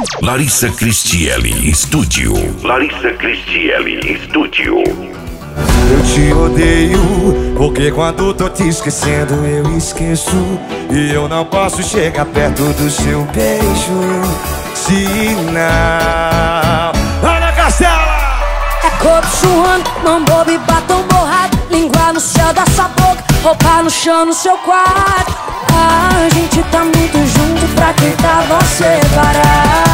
Larissa Cristielli Studio. Larissa Cristielli Studio. Eu te odeio, porque quando tô te esquecendo eu esqueço. E eu não posso chegar perto do seu beijo, se não. Ana Castela! É corpo suando, mão boba e batom borrado, língua no céu da sua boca, roupa no chão no seu quarto. A gente tá muito junto pra quem tava separado.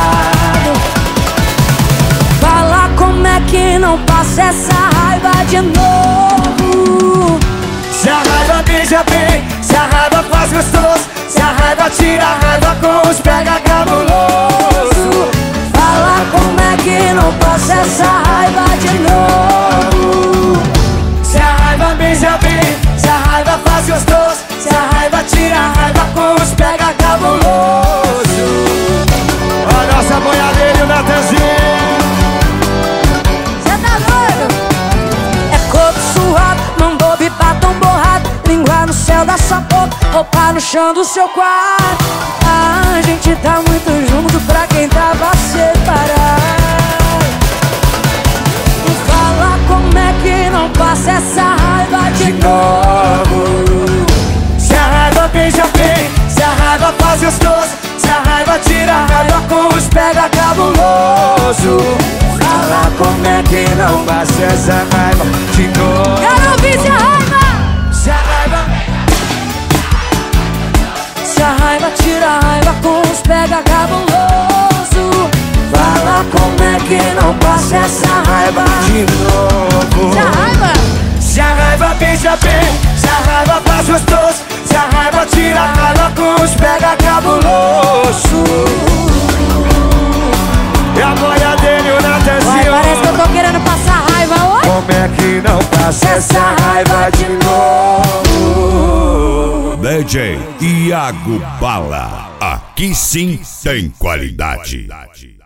Fala como é que não passa essa raiva de novo. Se a raiva beija bem, se a raiva faz gostoso, se a raiva tira a raiva com os pega cabuloso. Fala como é que não passa essa raiva de novo. Se a raiva beija bem, se a raiva faz gostoso, se a raiva tira a raiva com os pega cabuloso. A nossa boiadeira e o Natanzinho. Cê tá doido? É corpo suado, mão boba e batom borrado, língua no céu da sua boca, roupa no chão do seu quarto. A gente tá muito junto pra quem tava separado. Fala como é que não passa essa raiva de novo. Se a raiva beija bem, se a raiva faz gostoso, se a raiva tira a raiva com os pega cabuloso. Fala como é que não passa essa raiva de novo. Quero ouvir se a raiva. Se a raiva, se a raiva tira a raiva com os pega cabuloso. fala como é que não passa essa raiva de novo. Se a raiva, se a raiva beija bem, se a raiva faz gostoso, se a raiva tira a raiva com os pega cabuloso. E a boiadeira e o Natanzinho. parece que eu tô querendo passar raiva hoje. Como é que não passa essa raiva de novo? DJ Iago Bala. Aqui sim tem qualidade.